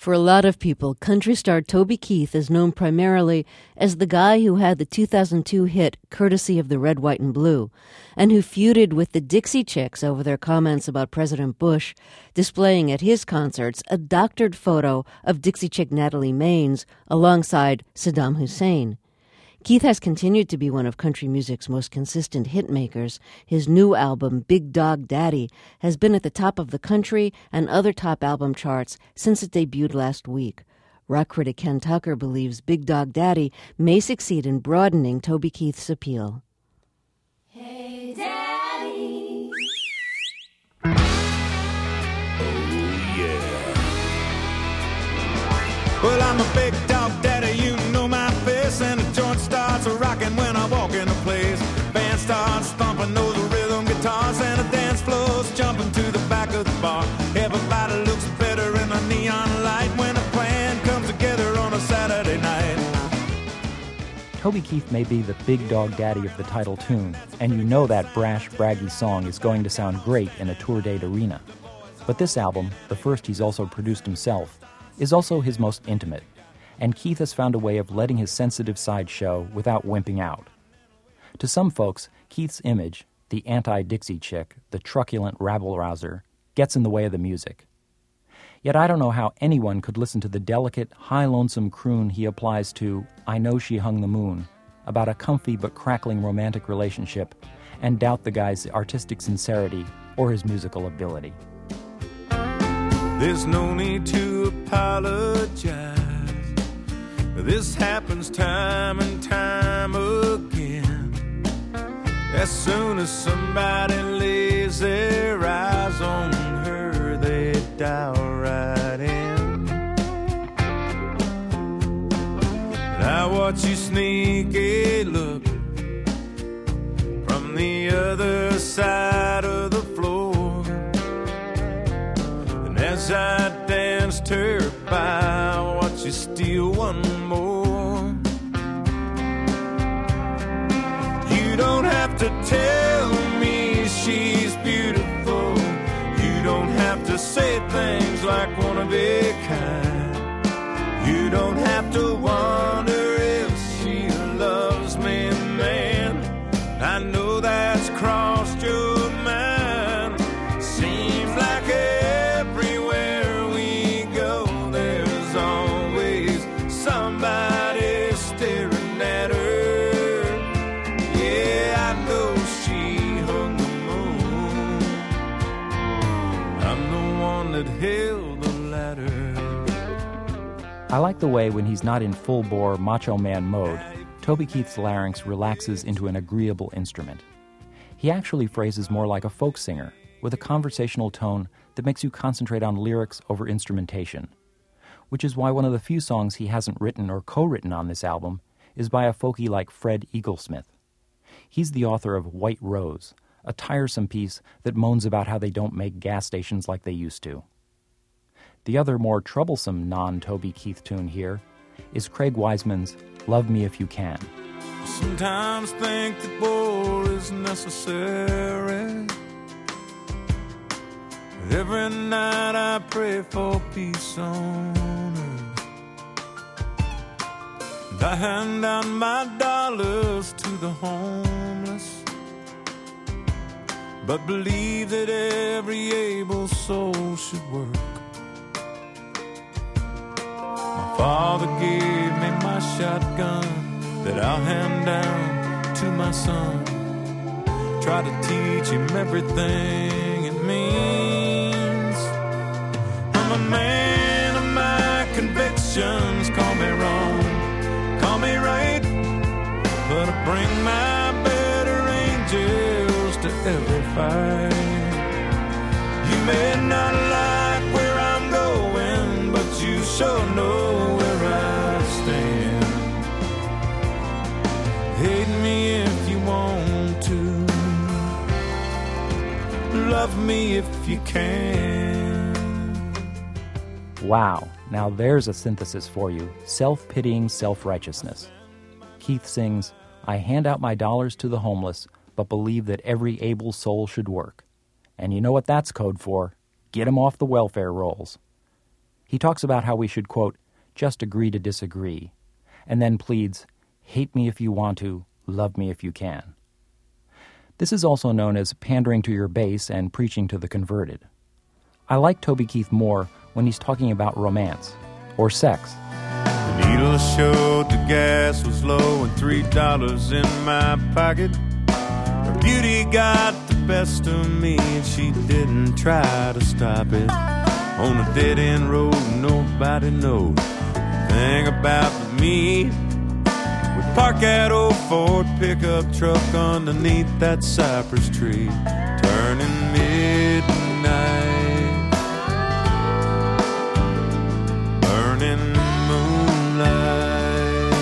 For a lot of people, country star Toby Keith is known primarily as the guy who had the 2002 hit Courtesy of the Red, White, and Blue, and who feuded with the Dixie Chicks over their comments about President Bush, displaying at his concerts a doctored photo of Dixie Chick Natalie Maines alongside Saddam Hussein. Keith has continued to be one of country music's most consistent hitmakers. His new album, Big Dog Daddy, has been at the top of the country and other top album charts since it debuted last week. Rock critic Ken Tucker believes Big Dog Daddy may succeed in broadening Toby Keith's appeal. Hey, Daddy. Oh, yeah. Well, I'm a big dog daddy, you know my face, and the joint starts rocking when I walk in the place. Band starts thumping those rhythm guitars, and the dance floor's jumping to the back of the bar. Everybody looks better in a neon light when a plan comes together on a Saturday night. Toby Keith may be the big dog daddy of the title tune, and you know that brash, braggy song is going to sound great in a tour date arena. But this album, the first he's also produced himself, is also his most intimate, and Keith has found a way of letting his sensitive side show without wimping out. To some folks, Keith's image, the anti-Dixie chick, the truculent rabble-rouser, gets in the way of the music. Yet I don't know how anyone could listen to the delicate, high-lonesome croon he applies to I Know She Hung the Moon, about a comfy but crackling romantic relationship, and doubt the guy's artistic sincerity or his musical ability. There's no need to apologize. This happens time and time again. As soon as somebody lays their eyes on her, they dive right in. And I watch you sneak a look from the other side of the floor. And as I danced her by, I watch you steal one more. You don't have to tell me she's beautiful. You don't have to say things like one of a kind. You don't have to wonder if she loves me, man. I know that's crossed your mind. Seems like everywhere we go, there's always somebody staring at her. Yeah, I know she hung the moon. I'm the one that held the ladder. I like the way when he's not in full-bore macho man mode, Toby Keith's larynx relaxes into an agreeable instrument. He actually phrases more like a folk singer, with a conversational tone that makes you concentrate on lyrics over instrumentation, which is why one of the few songs he hasn't written or co-written on this album is by a folkie like Fred Eaglesmith. He's the author of White Rose, a tiresome piece that moans about how they don't make gas stations like they used to. The other more troublesome non-Toby Keith tune here is Craig Wiseman's Love Me If You Can. Sometimes think that war is necessary. Every night I pray for peace on earth. And I hand out my dollars to the homeless, but believe that every able soul should work. My father gave me my shotgun that I'll hand down to my son. Try to teach him everything it means. I'm a man of my convictions. Call me wrong, call me right, but I bring my better angels to every fight. You may not like where I'm going, but you sure know where I stand. Hate me if you want to, love me if you can. Wow, now there's a synthesis for you, self-pitying self-righteousness. Keith sings, I hand out my dollars to the homeless, but believe that every able soul should work. And you know what that's code for? Get 'em off the welfare rolls. He talks about how we should, quote, just agree to disagree, and then pleads, hate me if you want to, love me if you can. This is also known as pandering to your base and preaching to the converted. I like Toby Keith more when he's talking about romance or sex. The needle showed the gas was low and $3 in my pocket. Her beauty got the best of me and she didn't try to stop it. On a dead-end road, nobody knows a thing about me. We park that old Ford pickup truck underneath that cypress tree, turning midnight, burning moonlight.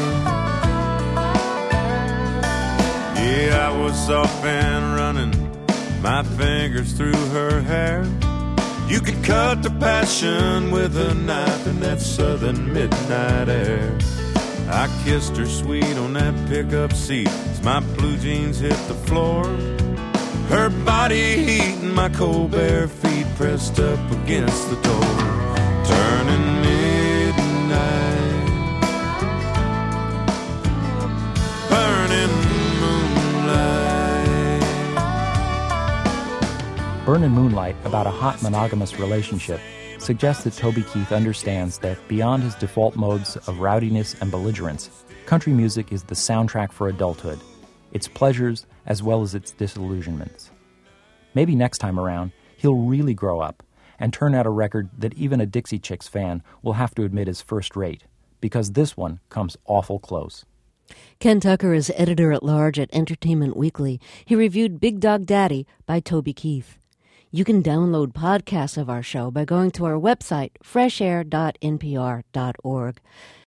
Yeah, I was off and running, my fingers through her hair. You could cut the passion with a knife in that southern midnight air. I kissed her sweet on that pickup seat as my blue jeans hit the floor. Her body heating, my cold bare feet pressed up against the door. Turning midnight, burning moonlight. Burnin' Moonlight, about a hot monogamous relationship, suggests that Toby Keith understands that beyond his default modes of rowdiness and belligerence, country music is the soundtrack for adulthood, its pleasures as well as its disillusionments. Maybe next time around, he'll really grow up and turn out a record that even a Dixie Chicks fan will have to admit is first rate, because this one comes awful close. Ken Tucker is editor-at-large at Entertainment Weekly. He reviewed Big Dog Daddy by Toby Keith. You can download podcasts of our show by going to our website, freshair.npr.org.